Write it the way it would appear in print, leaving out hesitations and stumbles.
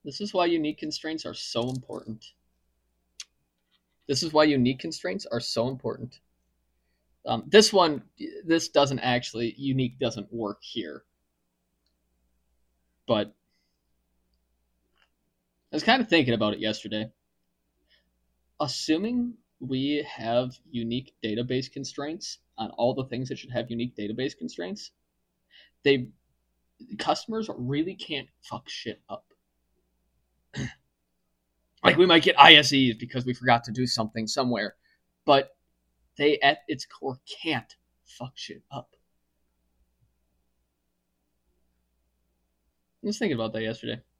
This is why unique constraints are so important. This is why unique constraints are so important. This doesn't actually, unique doesn't work here. But I was kind of thinking about it yesterday. Assuming we have unique database constraints on all the things that should have unique database constraints, they customers really can't fuck shit up. Like we might get ISEs because we forgot to do something somewhere, but they at its core can't fuck shit up. I was thinking about that yesterday.